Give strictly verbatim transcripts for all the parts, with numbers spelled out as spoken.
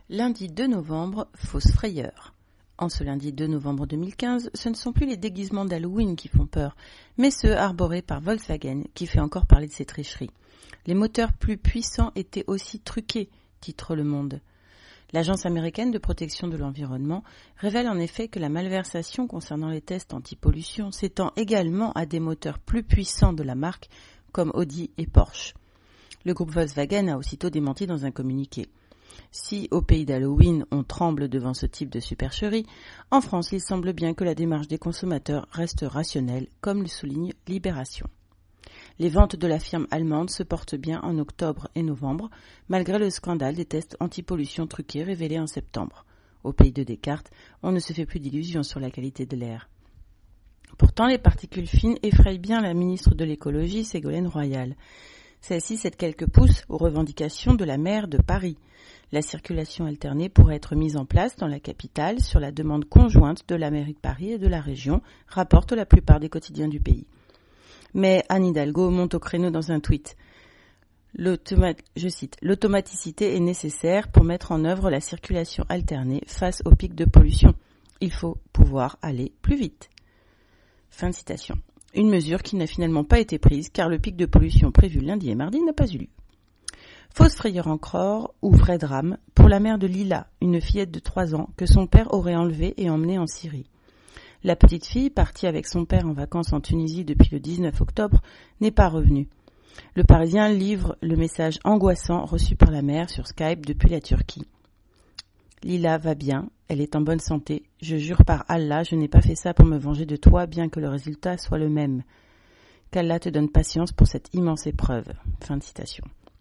Lundi deux novembre, fausse frayeur. En ce lundi deux novembre deux mille quinze, ce ne sont plus les déguisements d'Halloween qui font peur, mais ceux arborés par Volkswagen qui fait encore parler de ses tricheries. Les moteurs plus puissants étaient aussi truqués, titre Le Monde. L'Agence américaine de protection de l'environnement révèle en effet que la malversation concernant les tests anti-pollution s'étend également à des moteurs plus puissants de la marque, comme Audi et Porsche. Le groupe Volkswagen a aussitôt démenti dans un communiqué. Si, au pays d'Halloween, on tremble devant ce type de supercherie, en France, il semble bien que la démarche des consommateurs reste rationnelle, comme le souligne Libération. Les ventes de la firme allemande se portent bien en octobre et novembre, malgré le scandale des tests anti-pollution truqués révélés en septembre. Au pays de Descartes, on ne se fait plus d'illusions sur la qualité de l'air. Pourtant, les particules fines effrayent bien la ministre de l'écologie, Ségolène Royal. Celle-ci cède quelques pouces aux revendications de la maire de Paris. La circulation alternée pourrait être mise en place dans la capitale sur la demande conjointe de la mairie de Paris et de la région, rapportent la plupart des quotidiens du pays. Mais Anne Hidalgo monte au créneau dans un tweet. L'automa- je cite, « L'automaticité est nécessaire pour mettre en œuvre la circulation alternée face aux pics de pollution. Il faut pouvoir aller plus vite. » Fin de citation. Une mesure qui n'a finalement pas été prise car le pic de pollution prévu lundi et mardi n'a pas eu lieu. Fausse frayeur encore ou vrai drame pour la mère de Lila, une fillette de trois ans que son père aurait enlevée et emmenée en Syrie. La petite fille, partie avec son père en vacances en Tunisie depuis le dix-neuf octobre, n'est pas revenue. Le Parisien livre le message angoissant reçu par la mère sur Skype depuis la Turquie. Lila va bien, elle est en bonne santé. Je jure par Allah, je n'ai pas fait ça pour me venger de toi, bien que le résultat soit le même. Qu'Allah te donne patience pour cette immense épreuve. Fin de citation.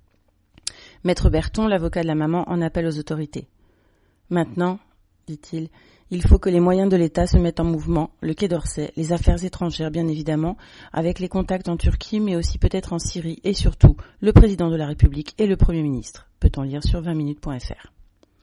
Maître Berton, l'avocat de la maman, en appelle aux autorités. Maintenant, dit-il, il faut que les moyens de l'État se mettent en mouvement, le Quai d'Orsay, les affaires étrangères bien évidemment, avec les contacts en Turquie, mais aussi peut-être en Syrie, et surtout le président de la République et le Premier ministre. Peut-on lire sur vingt minutes point f r.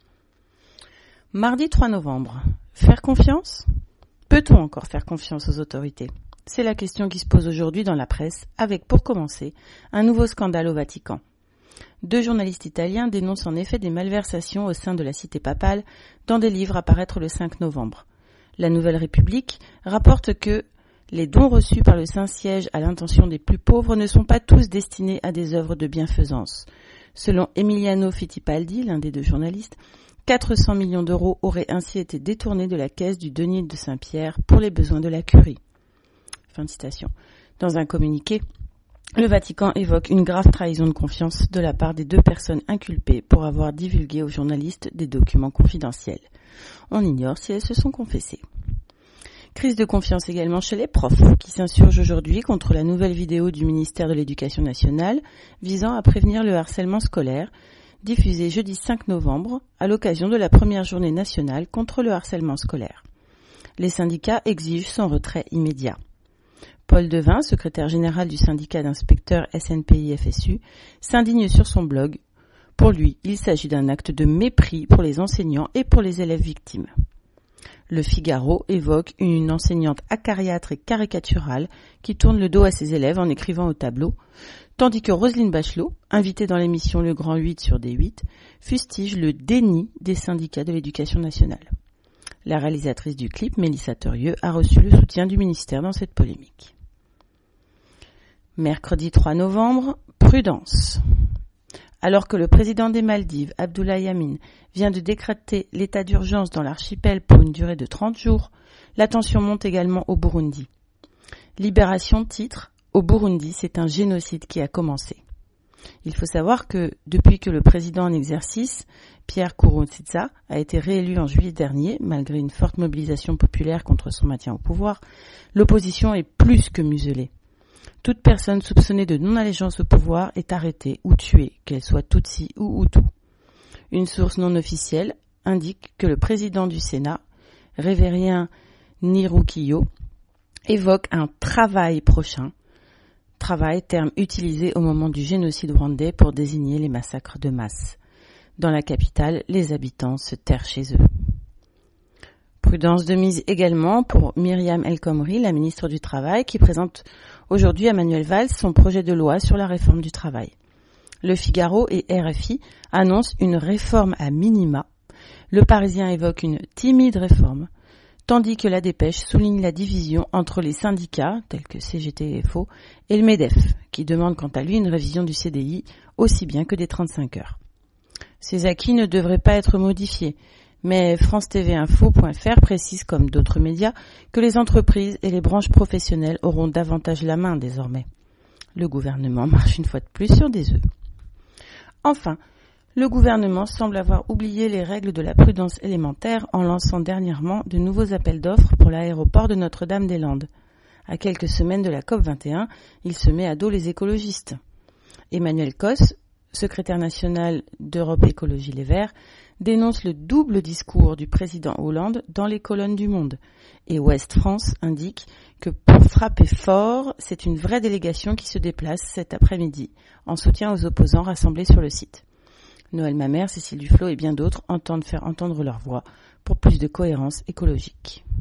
Mardi trois novembre. Faire confiance ? Peut-on encore faire confiance aux autorités ? C'est la question qui se pose aujourd'hui dans la presse, avec, pour commencer, un nouveau scandale au Vatican. Deux journalistes italiens dénoncent en effet des malversations au sein de la cité papale dans des livres à paraître le cinq novembre. La Nouvelle République rapporte que les dons reçus par le Saint-Siège à l'intention des plus pauvres ne sont pas tous destinés à des œuvres de bienfaisance. Selon Emiliano Fittipaldi, l'un des deux journalistes, quatre cents millions d'euros auraient ainsi été détournés de la caisse du denier de Saint-Pierre pour les besoins de la curie. Fin de citation. Dans un communiqué, le Vatican évoque une grave trahison de confiance de la part des deux personnes inculpées pour avoir divulgué aux journalistes des documents confidentiels. On ignore si elles se sont confessées. Crise de confiance également chez les profs, qui s'insurgent aujourd'hui contre la nouvelle vidéo du ministère de l'Éducation nationale visant à prévenir le harcèlement scolaire, diffusée jeudi cinq novembre à l'occasion de la première journée nationale contre le harcèlement scolaire. Les syndicats exigent son retrait immédiat. Paul Devin, secrétaire général du syndicat d'inspecteurs S N P I F S U, s'indigne sur son blog. Pour lui, il s'agit d'un acte de mépris pour les enseignants et pour les élèves victimes. Le Figaro évoque une enseignante acariâtre et caricaturale qui tourne le dos à ses élèves en écrivant au tableau, tandis que Roselyne Bachelot, invitée dans l'émission Le Grand huit sur D huit, fustige le déni des syndicats de l'éducation nationale. La réalisatrice du clip, Mélissa Thurieux, a reçu le soutien du ministère dans cette polémique. Mercredi trois novembre, prudence. Alors que le président des Maldives, Abdoulaye Amin, vient de décréter l'état d'urgence dans l'archipel pour une durée de trente jours, la tension monte également au Burundi. Libération titre « Au Burundi, c'est un génocide qui a commencé ». Il faut savoir que, depuis que le président en exercice, Pierre Nkurunziza, a été réélu en juillet dernier, malgré une forte mobilisation populaire contre son maintien au pouvoir, l'opposition est plus que muselée. Toute personne soupçonnée de non-allégeance au pouvoir est arrêtée ou tuée, qu'elle soit Tutsi ou Hutu. Une source non officielle indique que le président du Sénat, Révérien Nirukio, évoque un travail prochain, travail, terme utilisé au moment du génocide rwandais pour désigner les massacres de masse. Dans la capitale, les habitants se terrent chez eux. Prudence de mise également pour Myriam El Khomri, la ministre du Travail, qui présente aujourd'hui à Manuel Valls son projet de loi sur la réforme du travail. Le Figaro et R F I annoncent une réforme à minima Le Parisien évoque une timide réforme, tandis que la Dépêche souligne la division entre les syndicats, tels que C G T et F O, et le MEDEF, qui demande quant à lui une révision du C D I aussi bien que des trente-cinq heures. Ces acquis ne devraient pas être modifiés, mais France T V Info point F R précise, comme d'autres médias, que les entreprises et les branches professionnelles auront davantage la main désormais. Le gouvernement marche une fois de plus sur des œufs. Enfin, le gouvernement semble avoir oublié les règles de la prudence élémentaire en lançant dernièrement de nouveaux appels d'offres pour l'aéroport de Notre-Dame-des-Landes. À quelques semaines de la COP vingt et un, il se met à dos les écologistes. Emmanuel Cos, secrétaire national d'Europe Écologie Les Verts, dénonce le double discours du président Hollande dans les colonnes du Monde. Et Ouest France indique que pour frapper fort, c'est une vraie délégation qui se déplace cet après-midi, en soutien aux opposants rassemblés sur le site. Noël Mamère, Cécile Duflot et bien d'autres entendent faire entendre leur voix pour plus de cohérence écologique.